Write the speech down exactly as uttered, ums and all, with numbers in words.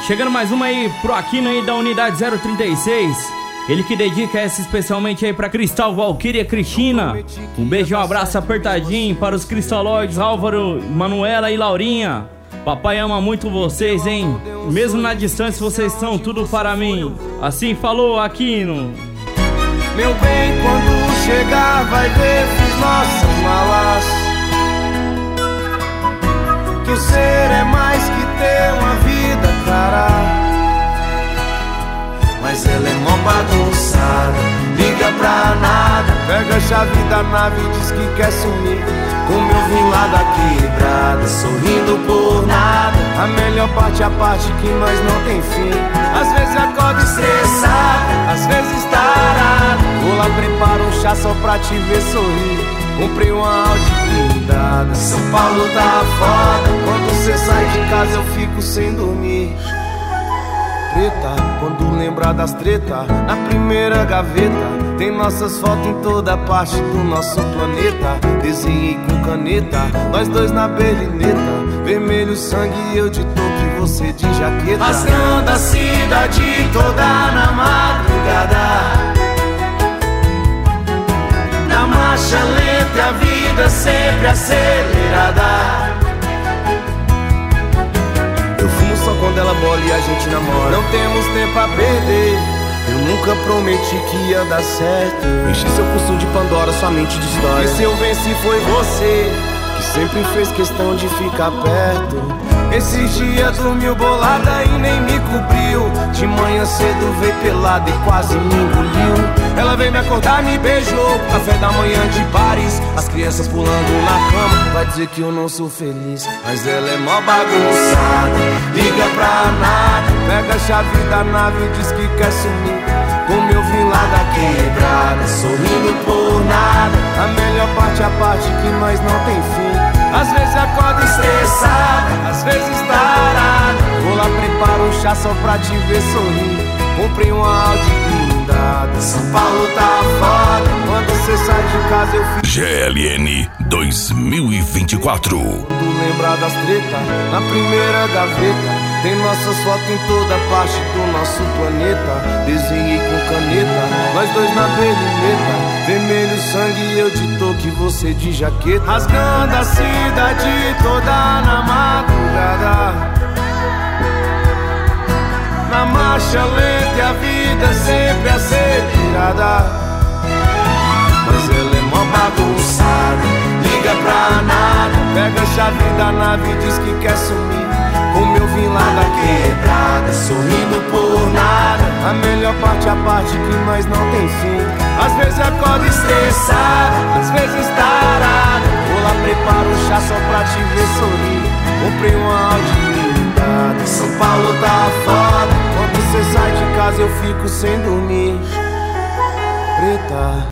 Chegando mais uma aí pro Aquino aí da unidade zero trinta e seis. Ele que dedica essa especialmente aí pra Cristal, Valquíria, Cristina. Um beijo e um abraço apertadinho para os cristalóides Álvaro, Manuela e Laurinha. Papai ama muito vocês, hein? Mesmo na distância vocês são tudo para mim. Assim falou Aquino. Meu bem, quando chegar vai ver, fiz nossas malas. Que o ser é mais que ter uma vida, cara. Mas ela é mó bagunçada, liga pra nada. Pega a chave da nave e diz que quer sumir. Como eu vim lá da quebrada, sorrindo por nada. A melhor parte é a parte que nós não tem fim. Às vezes acordo estressado, às vezes tarado. Vou lá, preparo um chá só pra te ver sorrir. Comprei uma Audi blindada. São Paulo tá foda, quando cê sai de casa eu fico sem dormir. Preta, quando lembrar das tretas, na primeira gaveta tem nossas fotos em toda parte do nosso planeta. Desenhei com caneta, nós dois na belineta. Vermelho sangue, eu de touca e você de jaqueta. Rasgando a cidade toda na madrugada. Na marcha lenta e a vida sempre acelerada. Eu fumo só quando ela bola e a gente namora. Não temos tempo a perder. Eu nunca prometi que ia dar certo. Enchi seu curso de Pandora, sua mente de história. E se eu venci foi você, que sempre fez questão de ficar perto. Esses dias dormiu bolada e nem me cobriu. De manhã cedo veio pelada e quase me engoliu. Ela veio me acordar, me beijou. Café da manhã de Paris, as crianças pulando na cama. Vai dizer que eu não sou feliz, mas ela é mó bagunçada, liga pra nada. Pega a chave da nave e diz que quer sumir. Como eu vim lá da quebrada, sorrindo por nada. A melhor parte é a parte que nós não tem fim. Às vezes acordo estressado, às vezes tarado. Vou lá, preparo um chá só pra te ver sorrir. Comprei uma Audi blindada. São Paulo tá foda, quando você sai de casa eu fico. G L N dois mil e vinte e quatro. Quando lembrar das tretas, na primeira gaveta tem nossas fotos em toda parte do nosso planeta. Desenhei com caneta, nós dois na belineta. Vermelho sangue e eu de touca e você de jaqueta. Rasgando a cidade toda na madrugada. Na marcha lenta e a vida sempre acelerada. Mas ela é mó bagunçada, liga pra nada. Pega a chave da nave e diz que quer sumir. Como eu vim lá da quebrada, sorrindo por nada. A melhor parte é a parte que nós não tem fim. Às vezes acordo estressado, às vezes tarado. Vou lá, preparo um chá só pra te ver sorrir. Comprei uma Audi blindada. São Paulo tá foda, quando você sai de casa eu fico sem dormir. Preta.